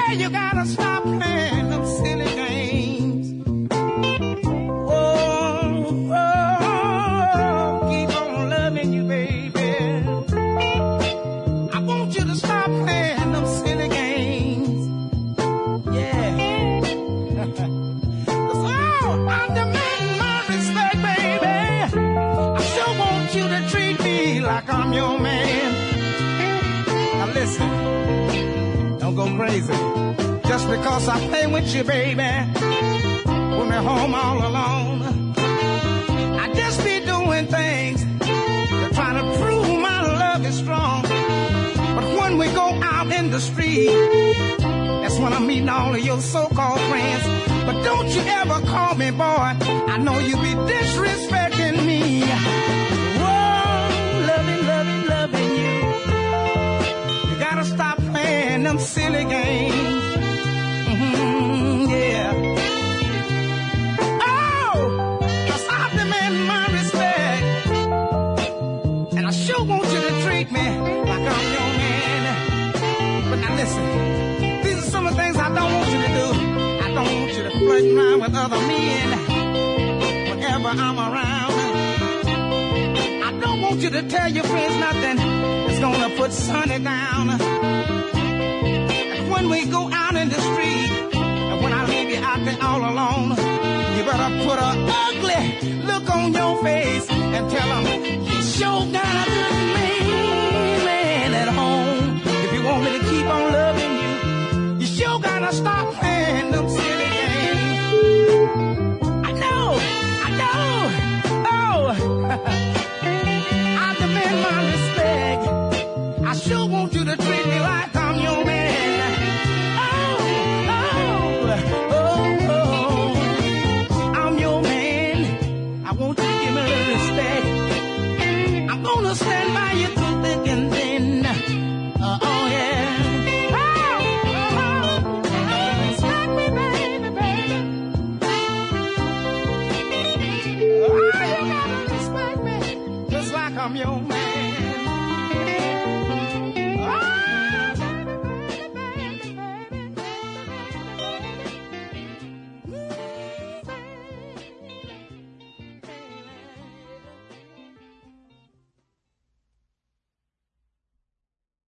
you gotta stop playing them silly games. Oh, keep on loving you, baby. I want you to stop playing them silly games. Yeah. Oh, I demand my respect, baby. I sure want you to treat me like I'm your man. Now listen, don't go crazy. Just because I play with you, baby, when we're home all alone, I just be doing things to try to prove my love is strong. But when we go out in the street, that's when I'm meeting all of your so-called friends. But don't you ever call me boy, I know you be disrespecting me. Whoa, loving you. You gotta stop playing them silly games. Yeah. Oh, 'cause I demand my respect. And I sure want you to treat me like I'm your man. But now listen, these are some of the things I don't want you to do. I don't want you to flirt around with other men whenever I'm around. I don't want you to tell your friends nothing that's gonna put Sonny down. And when we go out in the street, and when I leave you out there all alone, you better put an ugly look on your face and tell them you sure got a good man at home. If you want me to keep on loving you, you sure gotta stop playing them silly games. I know. Oh, I demand my respect. I sure want you to treat me like I'm your man. Oh, I'm your man. I want you to give me a little respect. I'm gonna stand by you through thick and thin. Oh yeah. Respect me, baby. Oh, you gotta respect me, just like I'm your man.